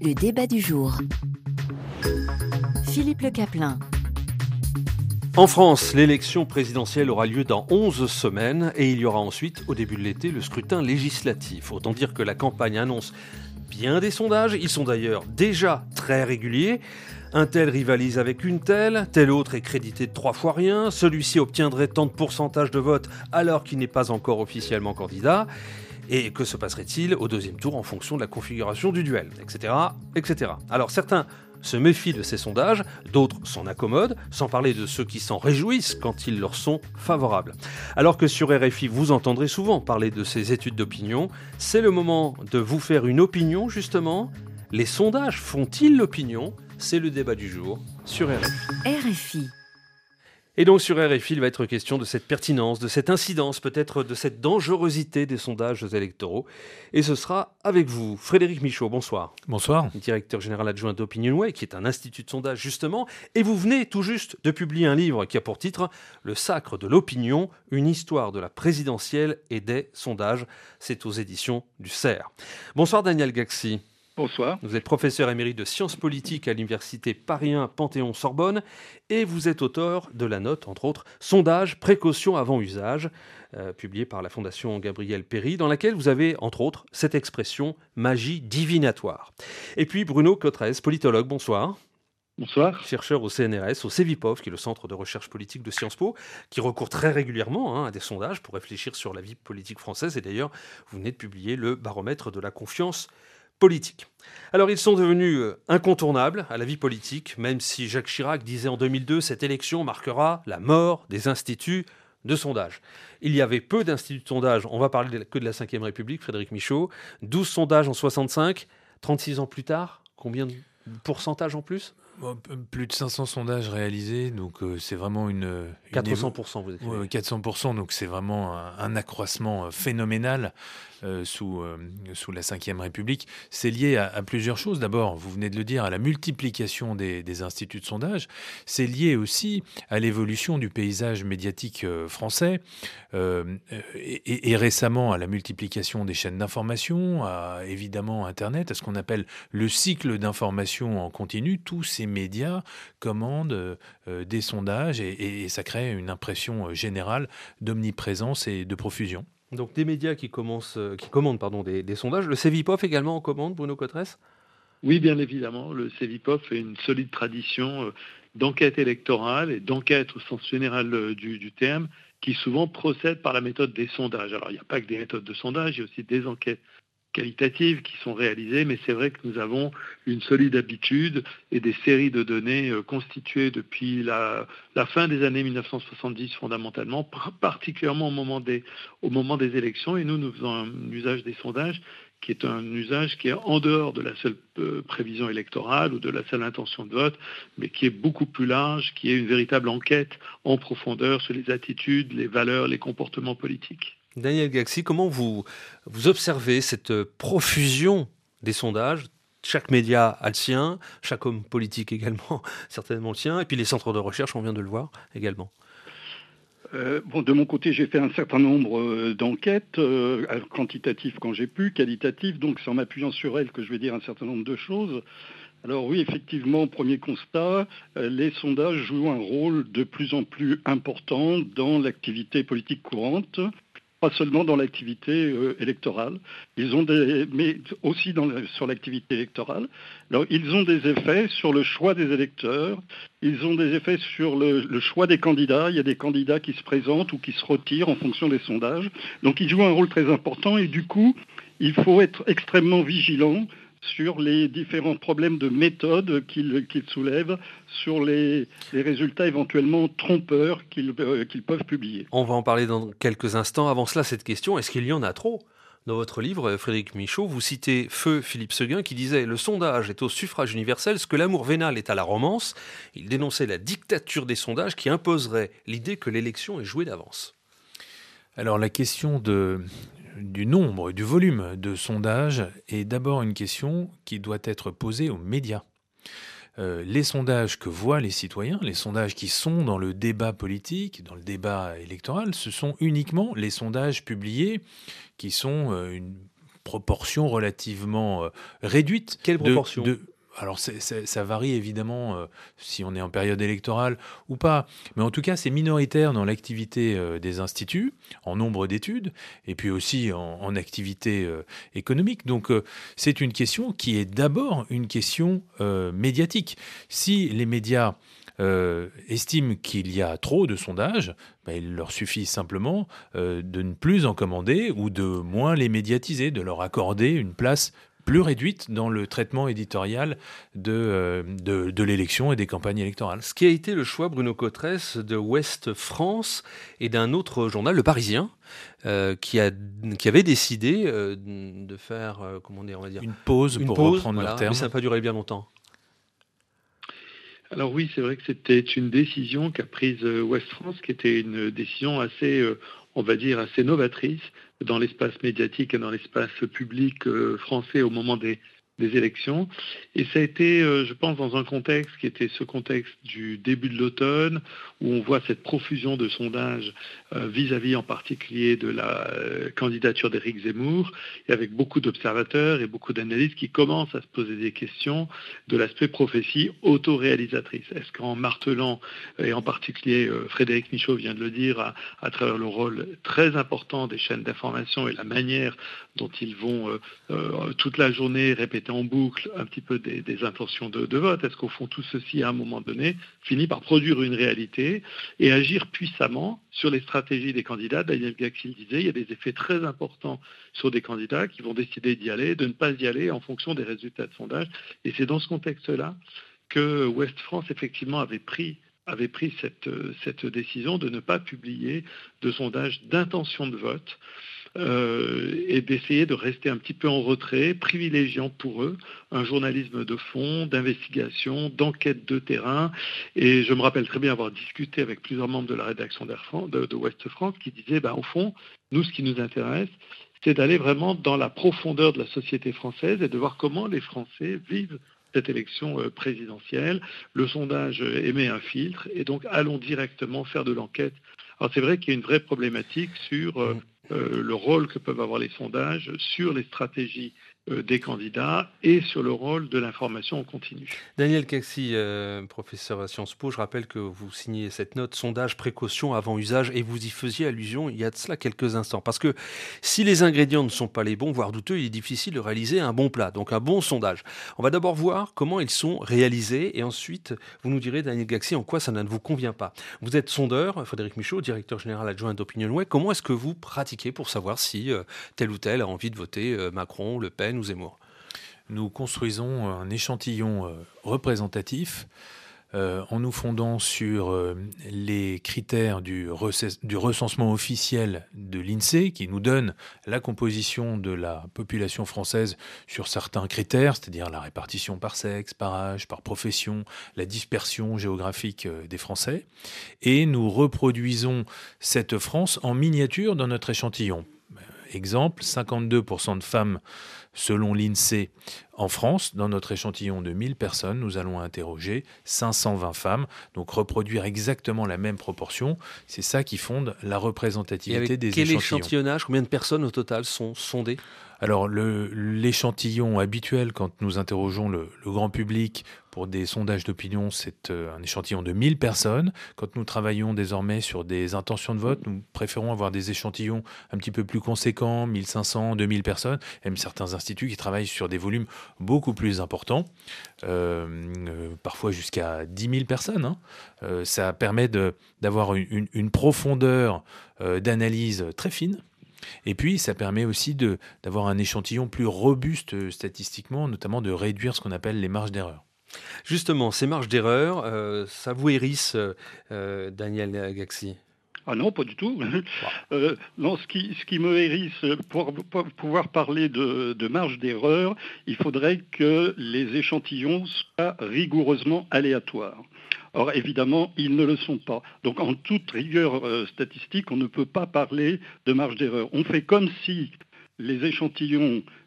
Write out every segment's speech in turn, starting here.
Le débat du jour. Philippe Le Caplin. En France, l'élection présidentielle aura lieu dans 11 semaines et il y aura ensuite, au début de l'été, le scrutin législatif. Autant dire que la campagne annonce bien des sondages. Ils sont d'ailleurs déjà très réguliers. Un tel rivalise avec une telle, tel autre est crédité de 3 fois rien, celui-ci obtiendrait tant de pourcentage de vote alors qu'il n'est pas encore officiellement candidat. Et que se passerait-il au deuxième tour en fonction de la configuration du duel, etc., etc. Alors certains se méfient de ces sondages, d'autres s'en accommodent, sans parler de ceux qui s'en réjouissent quand ils leur sont favorables. Alors que sur RFI, vous entendrez souvent parler de ces études d'opinion, c'est le moment de vous faire une opinion justement. Les sondages font-ils l'opinion ? C'est le débat du jour sur RFI. RFI. Et donc sur RFI, il va être question de cette pertinence, de cette incidence, peut-être de cette dangerosité des sondages électoraux. Et ce sera avec vous, Frédéric Michaud, bonsoir. Bonsoir. Directeur général adjoint d'Opinionway, qui est un institut de sondage justement. Et vous venez tout juste de publier un livre qui a pour titre « Le sacre de l'opinion, une histoire de la présidentielle et des sondages ». C'est aux éditions du CERF. Bonsoir Daniel Gaxi. Bonsoir. Vous êtes professeur émérite de sciences politiques à l'université Paris 1 Panthéon-Sorbonne et vous êtes auteur de la note, entre autres, Sondage, précaution avant usage, publiée par la Fondation Gabriel Péri, dans laquelle vous avez, entre autres, cette expression magie divinatoire. Et puis Bruno Cotrez, politologue, bonsoir. Bonsoir. Chercheur au CNRS, au CEVIPOF, qui est le centre de recherche politique de Sciences Po, qui recourt très régulièrement à des sondages pour réfléchir sur la vie politique française. Et d'ailleurs, vous venez de publier le baromètre de la confiance politique. Alors ils sont devenus incontournables à la vie politique, même si Jacques Chirac disait en 2002 « Cette élection marquera la mort des instituts de sondage ». Il y avait peu d'instituts de sondage, on va parler que de la Ve République, Frédéric Michaud, 12 sondages en 65, 36 ans plus tard, combien de pourcentage en plus ? Plus de 500 sondages réalisés, donc c'est vraiment 400%, vous écrivez. 400%, donc c'est vraiment un accroissement phénoménal sous la Ve République. C'est lié à plusieurs choses. D'abord, vous venez de le dire, à la multiplication des instituts de sondage. C'est lié aussi à l'évolution du paysage médiatique français et récemment à la multiplication des chaînes d'information, à évidemment Internet, à ce qu'on appelle le cycle d'information en continu. Tous ces médias commandent des sondages et ça crée une impression générale d'omniprésence et de profusion. Donc des médias qui commandent des sondages. Le CEVIPOF également en commande, Bruno Cotrez ? Oui, bien évidemment. Le CEVIPOF a une solide tradition d'enquête électorale et d'enquête au sens général du terme, qui souvent procède par la méthode des sondages. Alors il n'y a pas que des méthodes de sondage, il y a aussi des enquêtes qualitatives qui sont réalisées, mais c'est vrai que nous avons une solide habitude et des séries de données constituées depuis la fin des années 1970 fondamentalement, particulièrement au moment des élections, et nous faisons un usage des sondages qui est un usage qui est en dehors de la seule prévision électorale ou de la seule intention de vote, mais qui est beaucoup plus large, qui est une véritable enquête en profondeur sur les attitudes, les valeurs, les comportements politiques. Daniel Gaxi, comment vous observez cette profusion des sondages ? Chaque média a le sien, chaque homme politique également, certainement le sien, et puis les centres de recherche, on vient de le voir également. De mon côté, j'ai fait un certain nombre d'enquêtes, quantitatives quand j'ai pu, qualitatives, donc c'est en m'appuyant sur elles que je vais dire un certain nombre de choses. Alors oui, effectivement, premier constat, les sondages jouent un rôle de plus en plus important dans l'activité politique courante. Pas seulement dans l'activité électorale, mais aussi sur l'activité électorale. Alors, ils ont des effets sur le choix des électeurs, ils ont des effets sur le choix des candidats. Il y a des candidats qui se présentent ou qui se retirent en fonction des sondages. Donc, ils jouent un rôle très important et du coup, il faut être extrêmement vigilant sur les différents problèmes de méthode qu'ils soulèvent, sur les résultats éventuellement trompeurs qu'ils peuvent publier. On va en parler dans quelques instants. Avant cela, cette question, est-ce qu'il y en a trop ? Dans votre livre, Frédéric Michaud, vous citez feu Philippe Séguin qui disait « Le sondage est au suffrage universel ce que l'amour vénal est à la romance ». Il dénonçait la dictature des sondages qui imposerait l'idée que l'élection est jouée d'avance. Alors la question du nombre, du volume de sondages est d'abord une question qui doit être posée aux médias. Les sondages que voient les citoyens, les sondages qui sont dans le débat politique, dans le débat électoral, ce sont uniquement les sondages publiés qui sont proportion relativement réduite. Quelle proportion ? Alors, ça varie évidemment si on est en période électorale ou pas. Mais en tout cas, c'est minoritaire dans l'activité des instituts, en nombre d'études, et puis aussi en activité économique. Donc, c'est une question qui est d'abord une question médiatique. Si les médias estiment qu'il y a trop de sondages, il leur suffit simplement de ne plus en commander ou de moins les médiatiser, de leur accorder une place plus réduite dans le traitement éditorial de l'élection et des campagnes électorales. Ce qui a été le choix, Bruno Cotresse, de Ouest France et d'un autre journal, Le Parisien, qui avait décidé de faire, une pause, pour reprendre leur terme. Mais ça n'a pas duré bien longtemps. Alors oui, c'est vrai que c'était une décision qu'a prise Ouest France, qui était une décision assez, on va dire, assez novatrice dans l'espace médiatique et dans l'espace public français au moment des élections. Et ça a été, je pense, dans un contexte qui était ce contexte du début de l'automne, où on voit cette profusion de sondages vis-à-vis en particulier de la candidature d'Éric Zemmour, et avec beaucoup d'observateurs et beaucoup d'analystes qui commencent à se poser des questions de l'aspect prophétie autoréalisatrice. Est-ce qu'en martelant, et en particulier Frédéric Michaud vient de le dire, à travers le rôle très important des chaînes d'information et la manière dont ils vont toute la journée répéter en boucle un petit peu des intentions de vote, est-ce qu'au fond tout ceci à un moment donné finit par produire une réalité et agir puissamment sur les stratégies des candidats? Daniel Gaxil disait, il y a des effets très importants sur des candidats qui vont décider d'y aller, de ne pas y aller en fonction des résultats de sondage. Et c'est dans ce contexte-là que Ouest France effectivement avait pris cette décision de ne pas publier de sondage d'intention de vote et d'essayer de rester un petit peu en retrait, privilégiant pour eux un journalisme de fond, d'investigation, d'enquête de terrain. Et je me rappelle très bien avoir discuté avec plusieurs membres de la rédaction de Ouest France qui disaient, au fond, nous, ce qui nous intéresse, c'est d'aller vraiment dans la profondeur de la société française et de voir comment les Français vivent cette élection présidentielle. Le sondage émet un filtre et donc allons directement faire de l'enquête. Alors c'est vrai qu'il y a une vraie problématique sur le rôle que peuvent avoir les sondages, sur les stratégies des candidats et sur le rôle de l'information en continu. Daniel Gaxil, professeur à Sciences Po, je rappelle que vous signez cette note sondage précaution avant usage et vous y faisiez allusion il y a de cela quelques instants. Parce que si les ingrédients ne sont pas les bons, voire douteux, il est difficile de réaliser un bon plat, donc un bon sondage. On va d'abord voir comment ils sont réalisés et ensuite vous nous direz, Daniel Gaxil, en quoi ça ne vous convient pas. Vous êtes sondeur, Frédéric Michaud, directeur général adjoint d'OpinionWay. Comment est-ce que vous pratiquez pour savoir si tel ou tel a envie de voter Macron, Le Pen ou Zemmour? Nous construisons un échantillon représentatif en nous fondant sur les critères du recensement officiel de l'INSEE qui nous donne la composition de la population française sur certains critères, c'est-à-dire la répartition par sexe, par âge, par profession, la dispersion géographique des Français. Et nous reproduisons cette France en miniature dans notre échantillon. Exemple, 52% de femmes selon l'INSEE en France. Dans notre échantillon de 1000 personnes, nous allons interroger 520 femmes, donc reproduire exactement la même proportion. C'est ça qui fonde la représentativité des échantillons. Quel échantillonnage, combien de personnes au total sont sondées ? Alors, l'échantillon habituel, quand nous interrogeons le grand public pour des sondages d'opinion, c'est un échantillon de 1000 personnes. Quand nous travaillons désormais sur des intentions de vote, nous préférons avoir des échantillons un petit peu plus conséquents, 1500, 2000 personnes. Il y a même certains instituts qui travaillent sur des volumes beaucoup plus importants, parfois jusqu'à 10 000 personnes. Ça permet d'avoir une profondeur d'analyse très fine. Et puis, ça permet aussi d'avoir un échantillon plus robuste statistiquement, notamment de réduire ce qu'on appelle les marges d'erreur. Justement, ces marges d'erreur, ça vous hérisse, Daniel Gaxil? Ah non, pas du tout. Non, ce qui me hérisse, pour pouvoir parler de marge d'erreur, il faudrait que les échantillons soient rigoureusement aléatoires. Or, évidemment, ils ne le sont pas. Donc, en toute rigueur statistique, on ne peut pas parler de marge d'erreur. On fait comme si les échantillons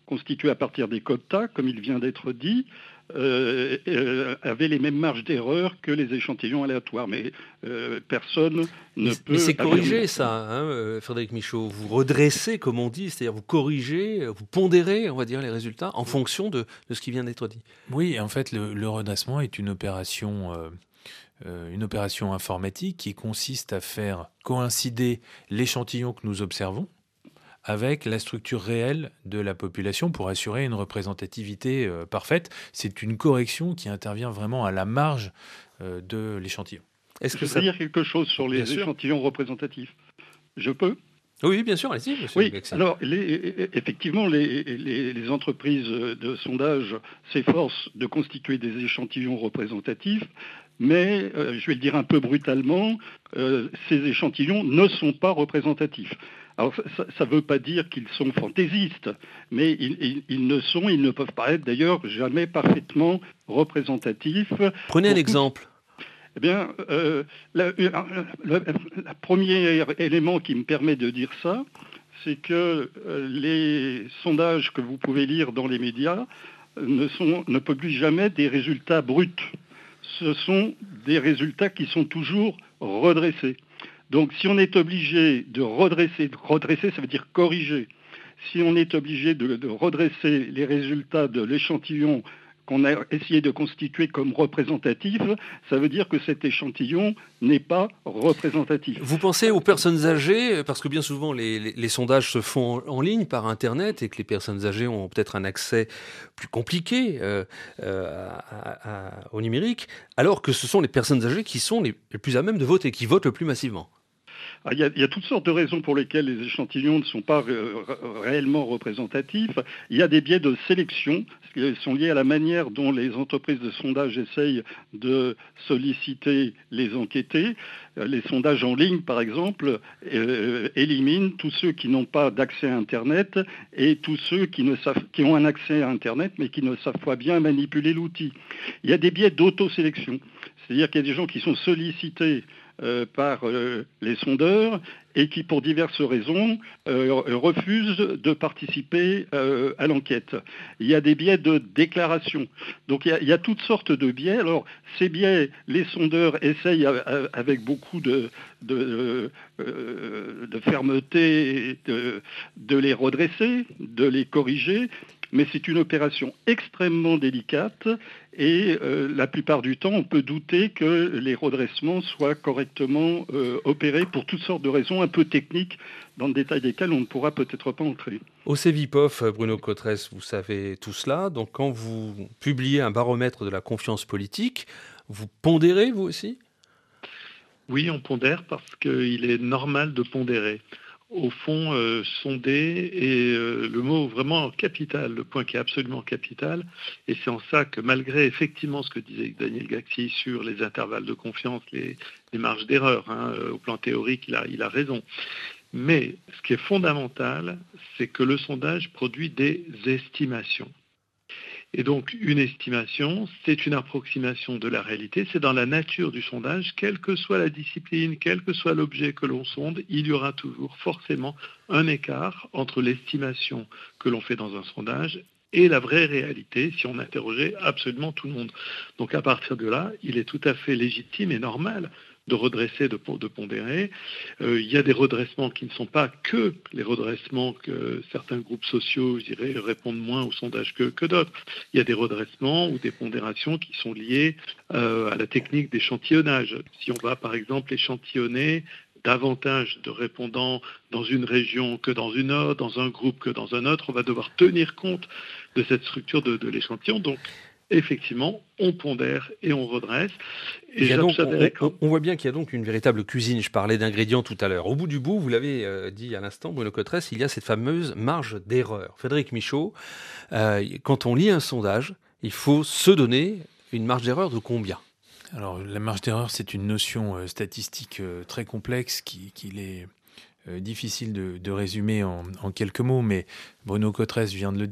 constitués à partir des quotas, comme il vient d'être dit, avaient les mêmes marges d'erreur que les échantillons aléatoires. Mais personne ne peut... Mais c'est corrigé, ça, Frédéric Michaud. Vous redressez, comme on dit, c'est-à-dire vous corrigez, vous pondérez, on va dire, les résultats en fonction de ce qui vient d'être dit. Oui, en fait, le redressement est une opération informatique qui consiste à faire coïncider l'échantillon que nous observons avec la structure réelle de la population pour assurer une représentativité parfaite. C'est une correction qui intervient vraiment à la marge de l'échantillon. Est-ce que ça... dire quelque chose sur les échantillons représentatifs? Je peux? Oui, bien sûr, allez-y, monsieur Gexi. Alors, effectivement, les entreprises de sondage s'efforcent de constituer des échantillons représentatifs, mais, je vais le dire un peu brutalement, ces échantillons ne sont pas représentatifs. Alors, ça ne veut pas dire qu'ils sont fantaisistes, mais ils ne peuvent pas être d'ailleurs jamais parfaitement représentatifs. Prenez un exemple. Eh bien, le premier élément qui me permet de dire ça, c'est que les sondages que vous pouvez lire dans les médias ne publient jamais des résultats bruts. Ce sont des résultats qui sont toujours redressés. Donc si on est obligé de redresser ça veut dire corriger, si on est obligé de redresser les résultats de l'échantillon qu'on a essayé de constituer comme représentatif, ça veut dire que cet échantillon n'est pas représentatif. Vous pensez aux personnes âgées, parce que bien souvent les sondages se font en ligne par Internet et que les personnes âgées ont peut-être un accès plus compliqué au numérique, alors que ce sont les personnes âgées qui sont les plus à même de voter, qui votent le plus massivement. Il y a toutes sortes de raisons pour lesquelles les échantillons ne sont pas réellement représentatifs. Il y a des biais de sélection qui sont liés à la manière dont les entreprises de sondage essayent de solliciter les enquêtés. Les sondages en ligne, par exemple, éliminent tous ceux qui n'ont pas d'accès à Internet et tous ceux qui ont un accès à Internet mais qui ne savent pas bien manipuler l'outil. Il y a des biais d'autosélection, c'est-à-dire qu'il y a des gens qui sont sollicités par les sondeurs et qui, pour diverses raisons, refusent de participer à l'enquête. Il y a des biais de déclaration. Donc il y a toutes sortes de biais. Alors ces biais, les sondeurs essayent avec beaucoup de fermeté de les redresser, de les corriger. Mais c'est une opération extrêmement délicate et la plupart du temps, on peut douter que les redressements soient correctement opérés pour toutes sortes de raisons un peu techniques, dans le détail desquelles on ne pourra peut-être pas entrer. Au CEVIPOF, Bruno Cotresse, vous savez tout cela. Donc quand vous publiez un baromètre de la confiance politique, vous pondérez vous aussi ? Oui, on pondère parce qu'il est normal de pondérer. Au fond, sonder est le mot vraiment capital, le point qui est absolument capital. Et c'est en ça que malgré effectivement ce que disait Daniel Gexi sur les intervalles de confiance, les marges d'erreur, au plan théorique, il a raison. Mais ce qui est fondamental, c'est que le sondage produit des estimations. Et donc, une estimation, c'est une approximation de la réalité. C'est dans la nature du sondage, quelle que soit la discipline, quel que soit l'objet que l'on sonde, il y aura toujours forcément un écart entre l'estimation que l'on fait dans un sondage et la vraie réalité, si on interrogeait absolument tout le monde. Donc, à partir de là, il est tout à fait légitime et normal de redresser, de pondérer. Il y a des redressements qui ne sont pas que les redressements que certains groupes sociaux, je dirais, répondent moins au sondage que d'autres. Il y a des redressements ou des pondérations qui sont liées à la technique d'échantillonnage. Si on va, par exemple, échantillonner davantage de répondants dans une région que dans une autre, dans un groupe que dans un autre, on va devoir tenir compte de cette structure de l'échantillon. Donc, effectivement, on pondère et on redresse. Et on voit bien qu'il y a donc une véritable cuisine. Je parlais d'ingrédients tout à l'heure. Au bout du bout, vous l'avez dit à l'instant, Bruno Cotresse, il y a cette fameuse marge d'erreur. Frédéric Michaud, quand on lit un sondage, il faut se donner une marge d'erreur de combien ? Alors, la marge d'erreur, c'est une notion statistique très complexe qu'il est difficile de résumer en quelques mots, mais Bruno Cotresse vient de le dire.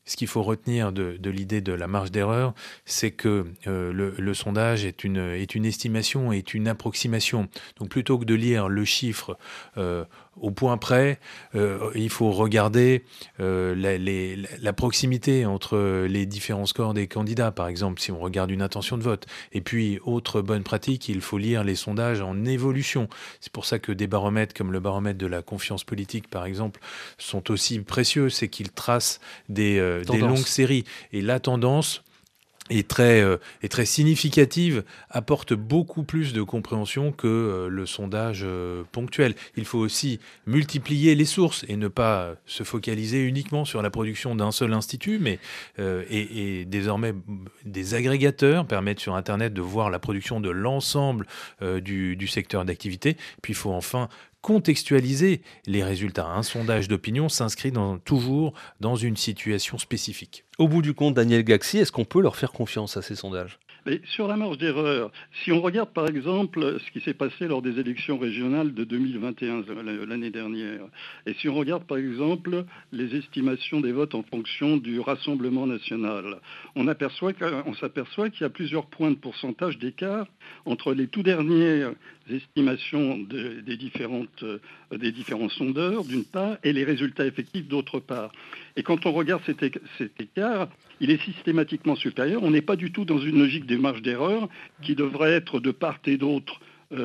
Ce qu'il faut retenir de l'idée de la marge d'erreur, c'est que le sondage est une estimation, est une approximation. Donc plutôt que de lire le chiffre au point près, il faut regarder la proximité entre les différents scores des candidats. Par exemple, si on regarde une intention de vote. Et puis, autre bonne pratique, il faut lire les sondages en évolution. C'est pour ça que des baromètres comme le baromètre de la confiance politique, par exemple, sont aussi précieux. C'est qu'ils tracent des longues séries. Et la tendance est très significative, apporte beaucoup plus de compréhension que le sondage ponctuel. Il faut aussi multiplier les sources et ne pas se focaliser uniquement sur la production d'un seul institut, mais et désormais des agrégateurs permettent sur Internet de voir la production de l'ensemble du secteur d'activité. Puis il faut enfin contextualiser les résultats. Un sondage d'opinion s'inscrit toujours dans une situation spécifique. Au bout du compte, Daniel Gaxi, est-ce qu'on peut leur faire confiance à ces sondages ? Mais sur la marge d'erreur, si on regarde par exemple ce qui s'est passé lors des élections régionales de 2021, l'année dernière, et si on regarde par exemple les estimations des votes en fonction du Rassemblement national, on s'aperçoit qu'il y a plusieurs points de pourcentage d'écart entre les tout dernières estimations des différents sondeurs d'une part et les résultats effectifs d'autre part. Et quand on regarde cet écart, il est systématiquement supérieur. On n'est pas du tout dans une logique des marges d'erreur qui devrait être de part et d'autre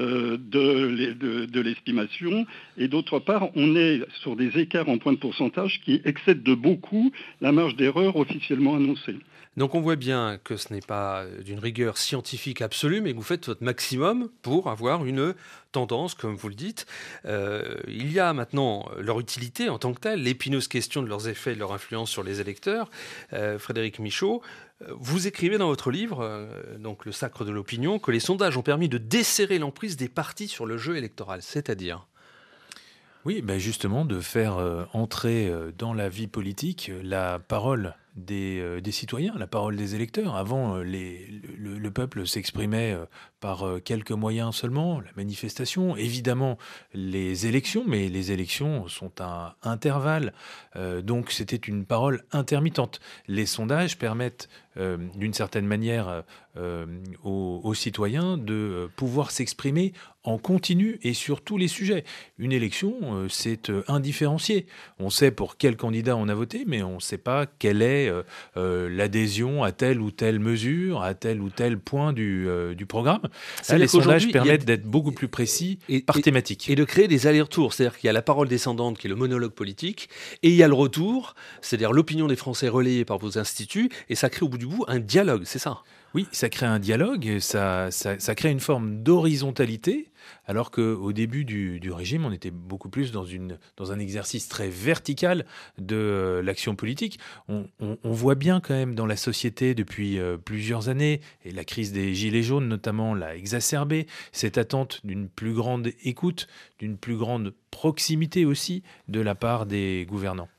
de l'estimation. Et d'autre part, on est sur des écarts en points de pourcentage qui excèdent de beaucoup la marge d'erreur officiellement annoncée. Donc on voit bien que ce n'est pas d'une rigueur scientifique absolue, mais que vous faites votre maximum pour avoir une tendance, comme vous le dites. Il y a maintenant leur utilité en tant que telle, l'épineuse question de leurs effets et de leur influence sur les électeurs. Frédéric Michaud, vous écrivez dans votre livre, donc Le Sacre de l'opinion, que les sondages ont permis de desserrer l'emprise des partis sur le jeu électoral, c'est-à-dire... Oui, justement, de faire entrer dans la vie politique la parole des citoyens, la parole des électeurs. Avant, le peuple s'exprimait par quelques moyens seulement, la manifestation, évidemment les élections, mais les élections sont un intervalle, donc c'était une parole intermittente. Les sondages permettent d'une certaine manière aux citoyens de pouvoir s'exprimer en continu et sur tous les sujets. Une élection, c'est indifférencié. On sait pour quel candidat on a voté, mais on ne sait pas quelle est l'adhésion à telle ou telle mesure, à tel ou tel point du programme. Là, les sondages permettent d'être beaucoup plus précis par thématique. Et de créer des allers-retours. C'est-à-dire qu'il y a la parole descendante qui est le monologue politique, et il y a le retour, c'est-à-dire l'opinion des Français relayée par vos instituts, et ça crée au bout du bout un dialogue, c'est ça ? Oui, ça crée un dialogue, ça crée une forme d'horizontalité, alors qu'au début du régime, on était beaucoup plus dans un exercice très vertical de l'action politique. On voit bien quand même dans la société depuis plusieurs années, et la crise des Gilets jaunes notamment l'a exacerbé, cette attente d'une plus grande écoute, d'une plus grande proximité aussi de la part des gouvernants.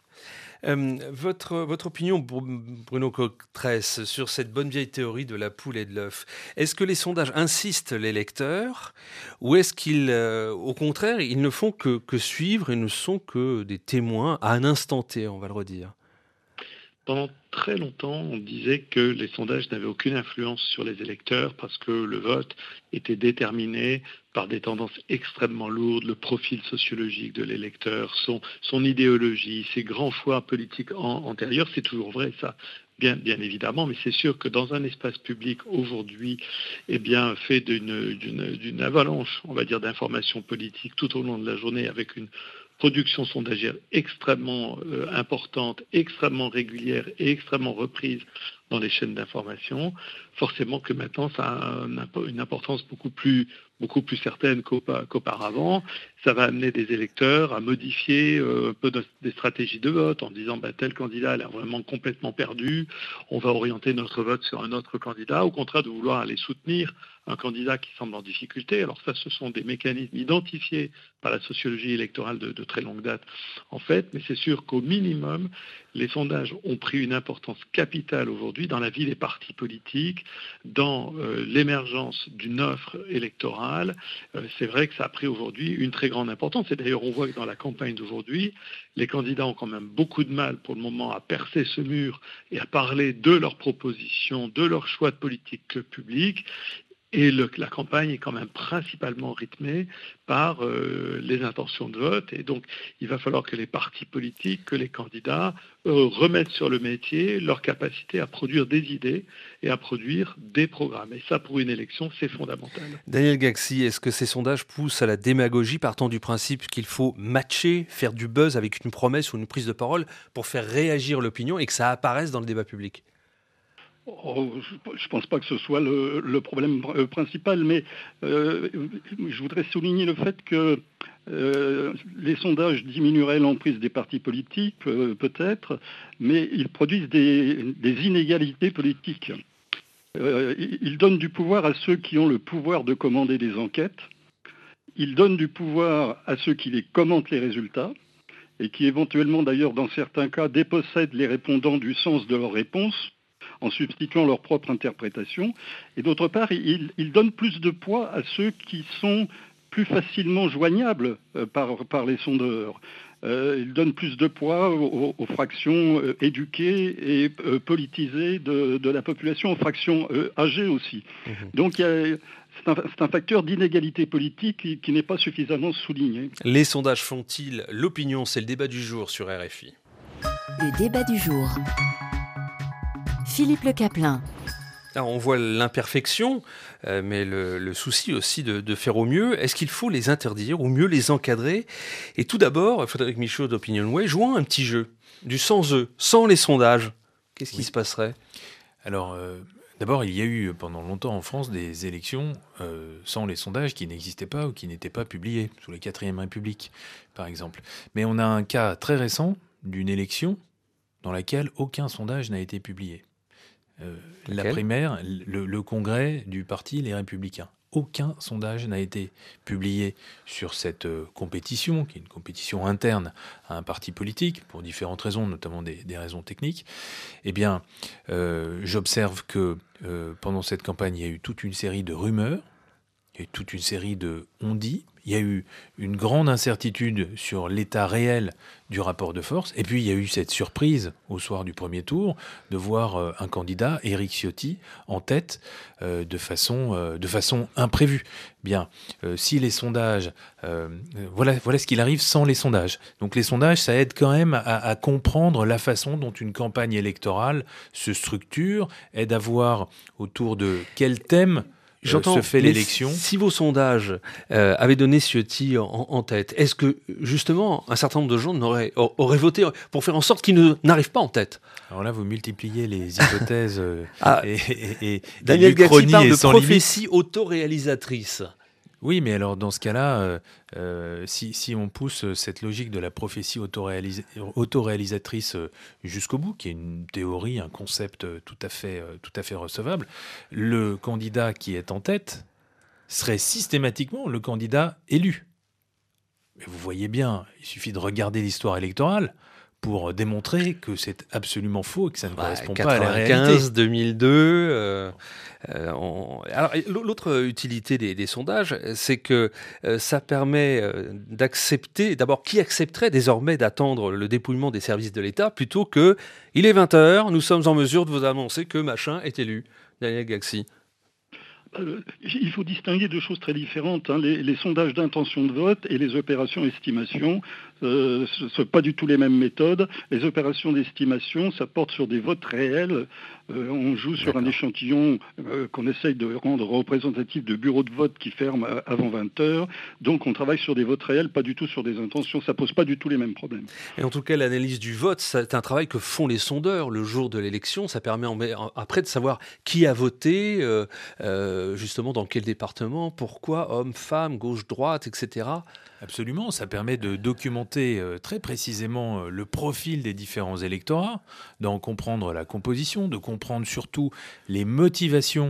Votre opinion, Bruno Coqueresse, sur cette bonne vieille théorie de la poule et de l'œuf, est-ce que les sondages insistent les lecteurs ou est-ce qu'ils, au contraire, ils ne font que suivre et ne sont que des témoins à un instant T, on va le redire ? Pendant très longtemps, on disait que les sondages n'avaient aucune influence sur les électeurs parce que le vote était déterminé par des tendances extrêmement lourdes, le profil sociologique de l'électeur, son idéologie, ses grands choix politiques antérieurs. C'est toujours vrai, ça, bien évidemment, mais c'est sûr que dans un espace public aujourd'hui, fait d'une avalanche, on va dire, d'informations politiques tout au long de la journée, avec une production sondagère extrêmement importante, extrêmement régulière et extrêmement reprise dans les chaînes d'information, forcément que maintenant ça a une importance beaucoup plus certaine qu'auparavant. Ça va amener des électeurs à modifier un peu des stratégies de vote en disant tel candidat a l'air vraiment complètement perdu, on va orienter notre vote sur un autre candidat, au contraire de vouloir aller soutenir un candidat qui semble en difficulté. Alors ça, ce sont des mécanismes identifiés par la sociologie électorale de très longue date, en fait, mais c'est sûr qu'au minimum, les sondages ont pris une importance capitale aujourd'hui dans la vie des partis politiques, dans l'émergence d'une offre électorale. C'est vrai que ça a pris aujourd'hui une très grande importance. Et d'ailleurs, on voit que dans la campagne d'aujourd'hui, les candidats ont quand même beaucoup de mal pour le moment à percer ce mur et à parler de leurs propositions, de leurs choix de politique publique. Et la campagne est quand même principalement rythmée par les intentions de vote. Et donc, il va falloir que les partis politiques, que les candidats remettent sur le métier leur capacité à produire des idées et à produire des programmes. Et ça, pour une élection, c'est fondamental. Daniel Gaxi, est-ce que ces sondages poussent à la démagogie partant du principe qu'il faut matcher, faire du buzz avec une promesse ou une prise de parole pour faire réagir l'opinion et que ça apparaisse dans le débat public ? Je ne pense pas que ce soit le problème principal, mais je voudrais souligner le fait que les sondages diminueraient l'emprise des partis politiques, peut-être, mais ils produisent des inégalités politiques. Ils donnent du pouvoir à ceux qui ont le pouvoir de commander des enquêtes. Ils donnent du pouvoir à ceux qui les commentent les résultats et qui éventuellement, d'ailleurs, dans certains cas, dépossèdent les répondants du sens de leurs réponses en substituant leur propre interprétation. Et d'autre part, ils donnent plus de poids à ceux qui sont plus facilement joignables par les sondeurs. Ils donnent plus de poids aux fractions éduquées et politisées de la population, aux fractions âgées aussi. Donc c'est un facteur d'inégalité politique qui n'est pas suffisamment souligné. Les sondages font-ils l'opinion ? C'est le débat du jour sur RFI. Le débat du jour. Philippe Le Caplin. Alors on voit l'imperfection, mais le souci aussi de faire au mieux. Est-ce qu'il faut les interdire ou mieux les encadrer ? Et tout d'abord, Frédéric Michaud d'Opinionway, jouons un petit jeu, du sans eux, sans les sondages. Qu'est-ce qui se passerait ? Alors, d'abord, il y a eu pendant longtemps en France des élections sans les sondages qui n'existaient pas ou qui n'étaient pas publiés, sous la 4e République, par exemple. Mais on a un cas très récent d'une élection dans laquelle aucun sondage n'a été publié. La primaire, le congrès du parti Les Républicains. Aucun sondage n'a été publié sur cette compétition, qui est une compétition interne à un parti politique, pour différentes raisons, notamment des raisons techniques. Eh bien, j'observe que pendant cette campagne, il y a eu toute une série de rumeurs, il y a eu toute une série de on-dit, il y a eu une grande incertitude sur l'état réel du rapport de force, et puis il y a eu cette surprise au soir du premier tour de voir un candidat, Éric Ciotti, en tête de façon imprévue. Bien, si les sondages, voilà ce qu'il arrive sans les sondages. Donc les sondages, ça aide quand même à comprendre la façon dont une campagne électorale se structure, aide à voir autour de quel thème se fait l'élection. Si vos sondages avaient donné Ciotti en tête, est-ce que justement un certain nombre de gens auraient voté pour faire en sorte qu'il n'arrive pas en tête ? Alors là, vous multipliez les hypothèses et Daniel Gaxi parle de sans prophétie autoréalisatrice. Oui, mais alors dans ce cas-là, si on pousse cette logique de la prophétie autoréalisatrice jusqu'au bout, qui est une théorie, un concept tout à fait recevable, le candidat qui est en tête serait systématiquement le candidat élu. Mais vous voyez bien, il suffit de regarder l'histoire électorale pour démontrer que c'est absolument faux et que ça ne correspond pas à la réalité. 95, 2002. Alors, l'autre utilité des sondages, c'est que ça permet d'accepter, d'abord, qui accepterait désormais d'attendre le dépouillement des services de l'État plutôt que il est 20h, nous sommes en mesure de vous annoncer que machin est élu. Daniel Gaxi. Il faut distinguer deux choses très différentes. Les sondages d'intention de vote et les opérations estimation, ce ne sont pas du tout les mêmes méthodes. Les opérations d'estimation, ça porte sur des votes réels. On joue sur un échantillon qu'on essaye de rendre représentatif de bureaux de vote qui ferment avant 20h. Donc on travaille sur des votes réels, pas du tout sur des intentions. Ça ne pose pas du tout les mêmes problèmes. Et en tout cas, l'analyse du vote, c'est un travail que font les sondeurs le jour de l'élection. Ça permet après de savoir qui a voté, justement dans quel département, pourquoi, homme, femme, gauche, droite, etc. Absolument, ça permet de documenter très précisément le profil des différents électorats, d'en comprendre la composition, de comprendre surtout les motivations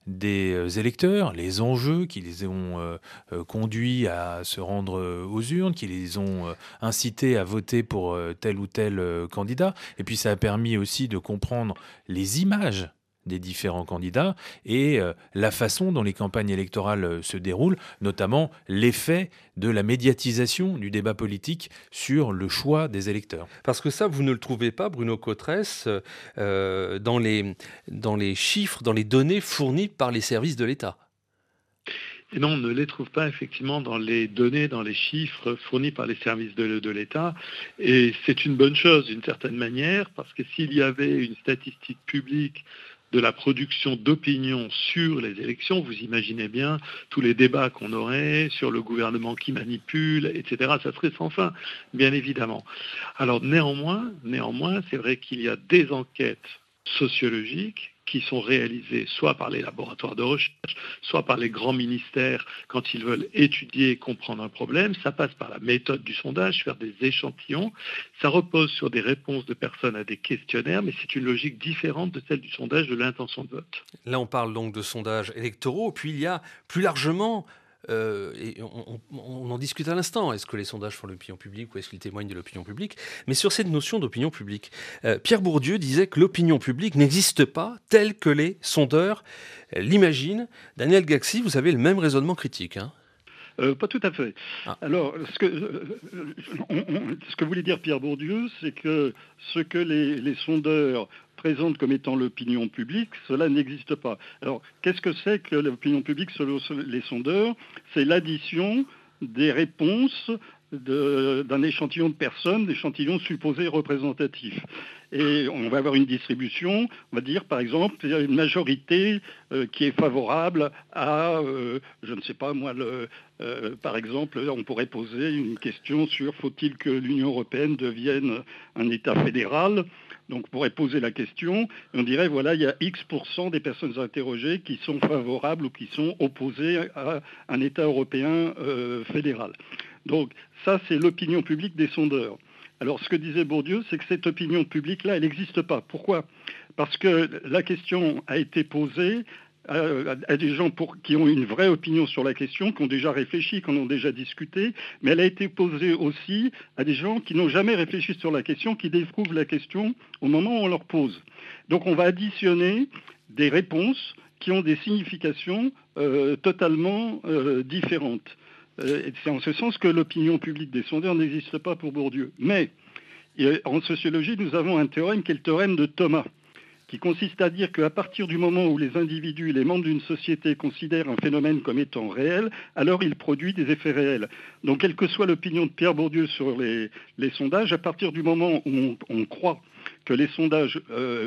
des électeurs, les enjeux qui les ont conduits à se rendre aux urnes, qui les ont incités à voter pour tel ou tel candidat. Et puis ça a permis aussi de comprendre les images des différents candidats et la façon dont les campagnes électorales se déroulent, notamment l'effet de la médiatisation du débat politique sur le choix des électeurs. Parce que ça, vous ne le trouvez pas, Bruno Cotresse, dans les chiffres, dans les données fournies par les services de l'État. Et non, on ne les trouve pas effectivement dans les données, dans les chiffres fournis par les services de l'État. Et c'est une bonne chose d'une certaine manière, parce que s'il y avait une statistique publique de la production d'opinion sur les élections, vous imaginez bien tous les débats qu'on aurait sur le gouvernement qui manipule, etc. Ça serait sans fin, bien évidemment. Alors néanmoins, c'est vrai qu'il y a des enquêtes sociologiques qui sont réalisées soit par les laboratoires de recherche, soit par les grands ministères quand ils veulent étudier et comprendre un problème. Ça passe par la méthode du sondage, faire des échantillons. Ça repose sur des réponses de personnes à des questionnaires, mais c'est une logique différente de celle du sondage de l'intention de vote. Là, on parle donc de sondages électoraux, puis il y a plus largement... et on en discute à l'instant. Est-ce que les sondages font l'opinion publique ou est-ce qu'ils témoignent de l'opinion publique ? Mais sur cette notion d'opinion publique, Pierre Bourdieu disait que l'opinion publique n'existe pas telle que les sondeurs l'imaginent. Daniel Gaxi, vous avez le même raisonnement critique, hein ? Pas tout à fait. Ah. Alors, ce que voulait dire Pierre Bourdieu, c'est que ce que les sondeurs présentent comme étant l'opinion publique, cela n'existe pas. Alors, qu'est-ce que c'est que l'opinion publique selon les sondeurs ? C'est l'addition des réponses d'un échantillon de personnes, d'échantillons supposés représentatifs. Et on va avoir une distribution, on va dire par exemple, il y a une majorité qui est favorable à, je ne sais pas moi, par exemple, on pourrait poser une question sur faut-il que l'Union européenne devienne un État fédéral ? Donc on pourrait poser la question, et on dirait voilà, il y a X% des personnes interrogées qui sont favorables ou qui sont opposées à un État européen fédéral. Donc ça, c'est l'opinion publique des sondeurs. Alors ce que disait Bourdieu, c'est que cette opinion publique-là, elle n'existe pas. Pourquoi ? Parce que la question a été posée à des gens qui ont une vraie opinion sur la question, qui ont déjà réfléchi, qui en ont déjà discuté, mais elle a été posée aussi à des gens qui n'ont jamais réfléchi sur la question, qui découvrent la question au moment où on leur pose. Donc on va additionner des réponses qui ont des significations totalement différentes. C'est en ce sens que l'opinion publique des sondeurs n'existe pas pour Bourdieu. Mais en sociologie, nous avons un théorème qui est le théorème de Thomas, qui consiste à dire qu'à partir du moment où les individus, les membres d'une société considèrent un phénomène comme étant réel, alors il produit des effets réels. Donc quelle que soit l'opinion de Pierre Bourdieu sur les sondages, à partir du moment où on croit que les sondages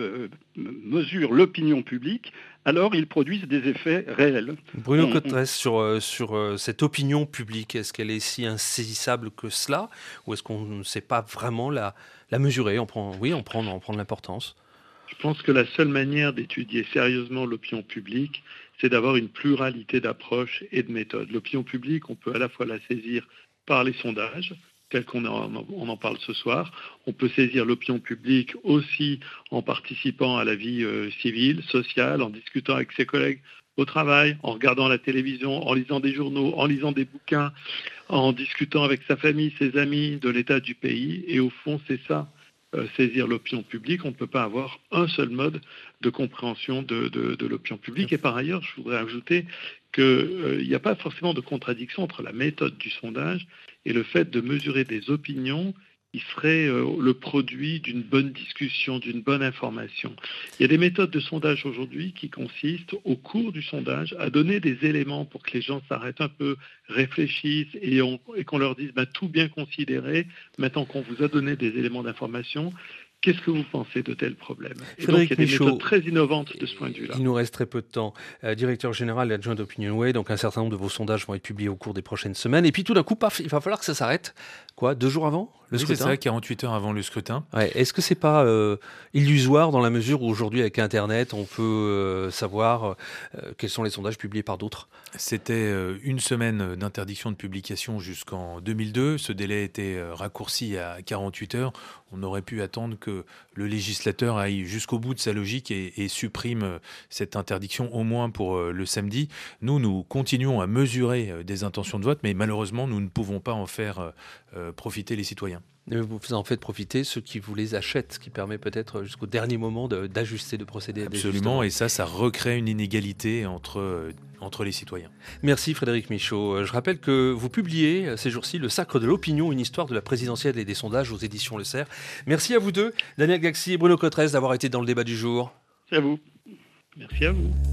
mesurent l'opinion publique, alors ils produisent des effets réels. Bruno Cotresse, sur cette opinion publique, est-ce qu'elle est si insaisissable que cela ? Ou est-ce qu'on ne sait pas vraiment la mesurer, en prendre l'importance ? Je pense que la seule manière d'étudier sérieusement l'opinion publique, c'est d'avoir une pluralité d'approches et de méthodes. L'opinion publique, on peut à la fois la saisir par les sondages, tels qu'on en parle ce soir. On peut saisir l'opinion publique aussi en participant à la vie civile, sociale, en discutant avec ses collègues au travail, en regardant la télévision, en lisant des journaux, en lisant des bouquins, en discutant avec sa famille, ses amis, de l'état du pays. Et au fond, c'est ça. Saisir l'opinion publique, on ne peut pas avoir un seul mode de compréhension de l'opinion publique. Et par ailleurs, je voudrais ajouter qu'il n'y a pas forcément de contradiction entre la méthode du sondage et le fait de mesurer des opinions qui seraient le produit d'une bonne discussion, d'une bonne information. Il y a des méthodes de sondage aujourd'hui qui consistent, au cours du sondage, à donner des éléments pour que les gens s'arrêtent un peu, réfléchissent et qu'on leur dise tout bien considéré, maintenant qu'on vous a donné des éléments d'information, qu'est-ce que vous pensez de tel problème ? Et donc, il y a des méthodes très innovantes de ce point de vue-là. Il nous reste très peu de temps. Directeur général et adjoint d'Opinionway, donc un certain nombre de vos sondages vont être publiés au cours des prochaines semaines. Et puis tout d'un coup, paf, il va falloir que ça s'arrête. 2 jours avant le Oui, scrutin. c'est ça, 48 heures avant le scrutin. Ouais. Est-ce que c'est pas illusoire dans la mesure où aujourd'hui avec Internet on peut savoir quels sont les sondages publiés par d'autres? C'était une semaine d'interdiction de publication jusqu'en 2002. Ce délai a été raccourci à 48 heures. On aurait pu attendre que le législateur aille jusqu'au bout de sa logique et supprime cette interdiction au moins pour le samedi. Nous continuons à mesurer des intentions de vote, mais malheureusement, nous ne pouvons pas en faire profiter les citoyens. Vous en faites profiter ceux qui vous les achètent, ce qui permet peut-être jusqu'au dernier moment d'ajuster, de procéder à des Absolument, ajustements. et ça recrée une inégalité entre les citoyens. Merci Frédéric Michaud. Je rappelle que vous publiez ces jours-ci Le Sacre de l'opinion, une histoire de la présidentielle et des sondages aux éditions Le Cerf. Merci à vous deux, Daniel Gaxi et Bruno Cotresse, d'avoir été dans le débat du jour. C'est à vous. Merci à vous.